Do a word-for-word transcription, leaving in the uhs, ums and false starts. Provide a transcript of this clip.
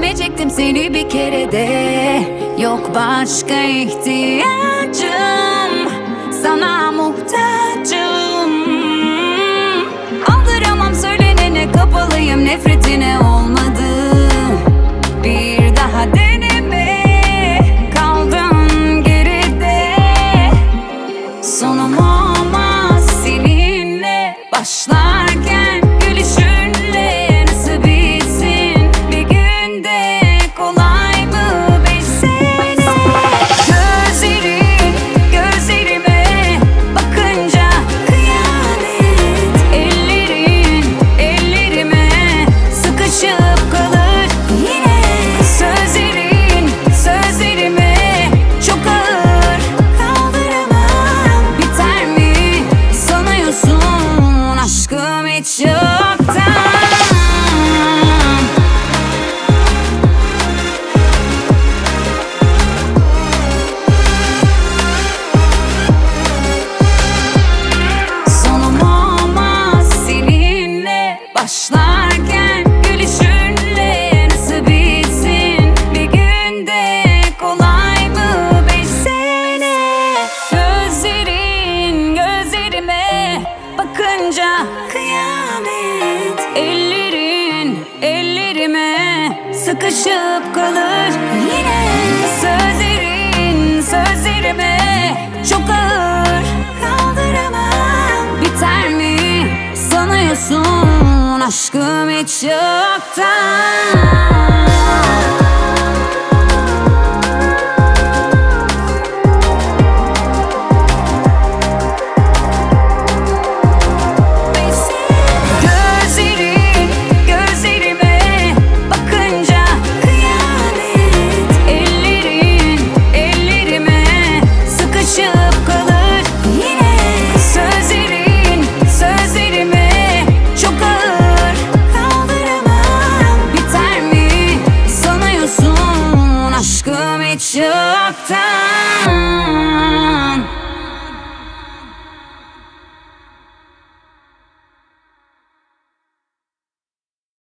sevecektim seni bir kere de. Yok başka ihtiyacım, sana muhtacım. Aldıramam söylenene, kapalıyım nefretine, olmadı. Bir daha deneme, kaldın geride. Sonum olmaz seninle başlarken, gülüşünle nasıl bitsin bir günde, kolay mı beş sene? Gözlerin gözlerime bakınca kıyamet, ellerin ellerime sıkışıp kalır yine. Sözlerin sözlerime çok ağır, kaldıramam. Biter mi sanıyorsun aşkım hiç yoktan? Sonum olmaz seninle başlarken, gülüşünle nasıl bitsin bir günde, kolay mı beş sene? Gözlerin gözlerime bakınca kıyamet, ellerin ellerime sıkışıp kalır yine. Sözlerin sözlerime çok ağır, kaldıramam. Biter mi sanıyorsun aşkım hiç yoktan? Gözlerin gözlerime bakınca kıyamet, ellerin ellerime sıkışıp kalır yine. Sözlerin sözlerime çok ağır, kaldıramam. Biter mi sanıyorsun aşkım hiç yoktan?